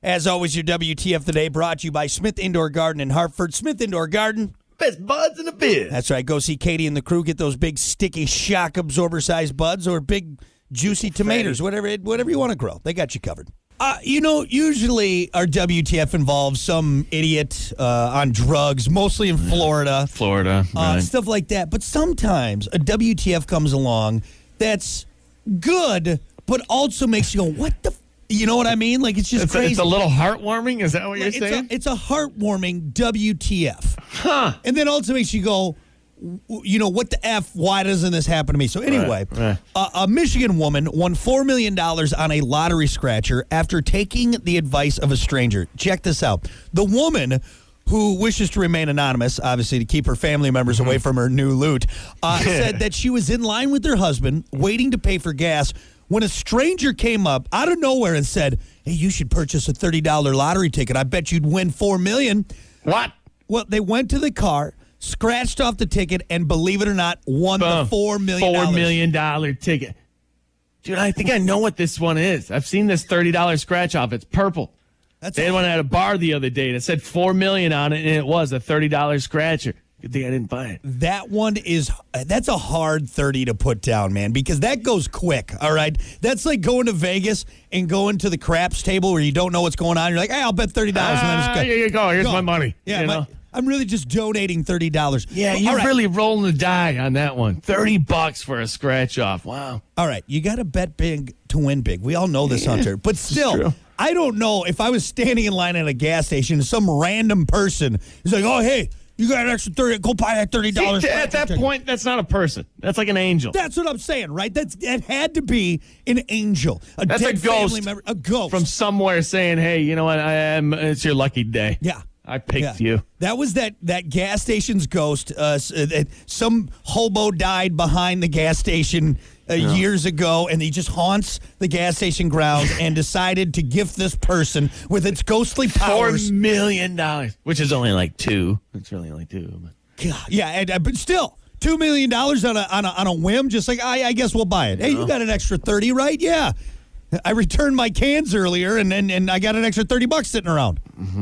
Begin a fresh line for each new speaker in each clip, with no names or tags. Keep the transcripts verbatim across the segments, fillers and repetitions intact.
As always, your W T F today brought to you by Smith Indoor Garden in Hartford. Smith Indoor Garden.
Best buds in the biz.
That's right. Go see Katie and the crew. Get those big, sticky, shock absorber-sized buds or big, juicy tomatoes, whatever whatever you want to grow. They got you covered. Uh, you know, usually our W T F involves some idiot uh, on drugs, mostly in Florida.
Florida,
uh,
right.
Stuff like that. But sometimes a W T F comes along that's good, but also makes you go, what the f-? You know what I mean? Like, it's just
it's
crazy.
A, it's a little heartwarming? Is that what you're
it's
saying?
A, it's a heartwarming W T F.
Huh.
And then also makes you go, you know, what the F? Why doesn't this happen to me? So anyway,
right, right.
Uh, a Michigan woman won four million dollars on a lottery scratcher after taking the advice of a stranger. Check this out. The woman, who wishes to remain anonymous, obviously to keep her family members away from her new loot, uh, said that she was in line with her husband, waiting to pay for gas, when a stranger came up out of nowhere and said, hey, you should purchase a thirty dollars lottery ticket. I bet you'd win four million dollars.
What?
Well, they went to the car, scratched off the ticket, and believe it or not, won Boom. the four million dollars.
four million dollars ticket. Dude, I think I know what this one is. I've seen this thirty dollars scratch off. It's purple.
That's
they had one at a bar the other day that said four million dollars on it, and it was a thirty dollars scratcher. Good thing I didn't buy it.
That one is, that's a hard thirty to put down, man, because that goes quick, all right? That's like going to Vegas and going to the craps table where you don't know what's going on. You're like, hey, I'll bet thirty dollars.
Ah,
and then it's
here you go. Here's
go.
my money.
Yeah,
you
my,
know?
I'm really just donating thirty dollars.
Yeah,
All
you're
right.
really rolling the die on that one. thirty bucks for a scratch off. Wow.
All right, you got to bet big to win big. We all know this,
Yeah,
Hunter. But still, I don't know if I was standing in line at a gas station and some random person is like, oh, hey, you got an extra thirty. Go buy that thirty dollars.
See, at that point, that's not a person. That's like an angel.
That's what I'm saying, right? That's that had to be an angel, a
That's
dead
a ghost
family member, a ghost
from somewhere saying, "Hey, you know what? I am. It's your lucky day.
Yeah,
I picked
yeah.
you."
That was that that gas station's ghost. Uh, s- uh, some hobo died behind the gas station uh,
Yeah.
years ago, and he just haunts the gas station grounds and decided to gift this person with its ghostly
Four
powers.
million dollars, which is only like two. It's really only two. But.
God, yeah, and, uh, but still. Two million dollars on a on a on a whim, just like I, I guess we'll buy it. Hey, you got an extra thirty, right? Yeah, I returned my cans earlier, and and, and I got an extra thirty bucks sitting around.
Mm-hmm.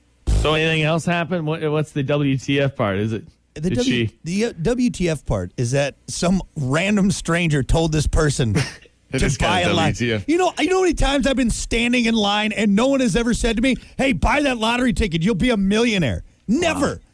So anything else happened? What, what's the W T F part? Is it?
The,
did
w,
she?
the uh, W T F part is that some random stranger told this person to
is
buy
kinda
a line.
W T F.
You know, you know how many times I've been standing in line and no one has ever said to me, "Hey, buy that lottery ticket. You'll be a millionaire." Never.
Wow.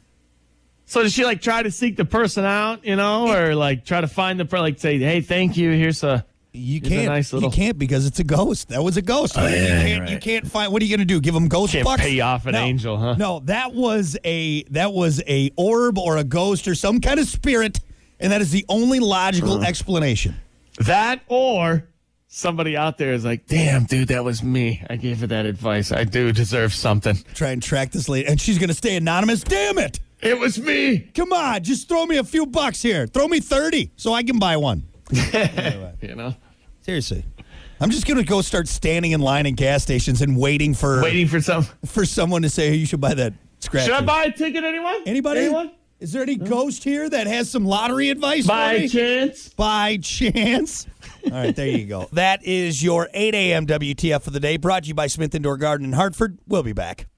So did she like try to seek the person out, you know, or like try to find the person, like say, "Hey, thank you. Here's a."
You
here's a
can't.
nice little-
You can't because it's a ghost. That was a ghost.
Oh,
you,
yeah,
can't,
right.
you can't find. What are you going to do? Give them ghost
Can't
bucks?
pay off an
No.
angel, huh?
No, that was a that was a orb or a ghost or some kind of spirit, and that is the only logical
Uh.
explanation.
That or somebody out there is like, damn, dude, that was me. I gave her that advice. I do deserve something.
Try and track this lady, and she's going to stay anonymous. Damn it!
It was me.
Come on, just throw me a few bucks here. Throw me thirty so I can buy one. Anyway,
You know,
seriously, I'm just going to go start standing in line in gas stations and waiting for
waiting for some.
for someone to say, hey, you should buy that scratcher.
Should I buy a ticket? Anyone?
Anybody?
Anyone?
Is there any ghost here that has some lottery advice for
By
me?
chance?
By chance. All right, there you go. That is your eight a.m. W T F for the day, brought to you by Smith Indoor Garden in Hartford. We'll be back.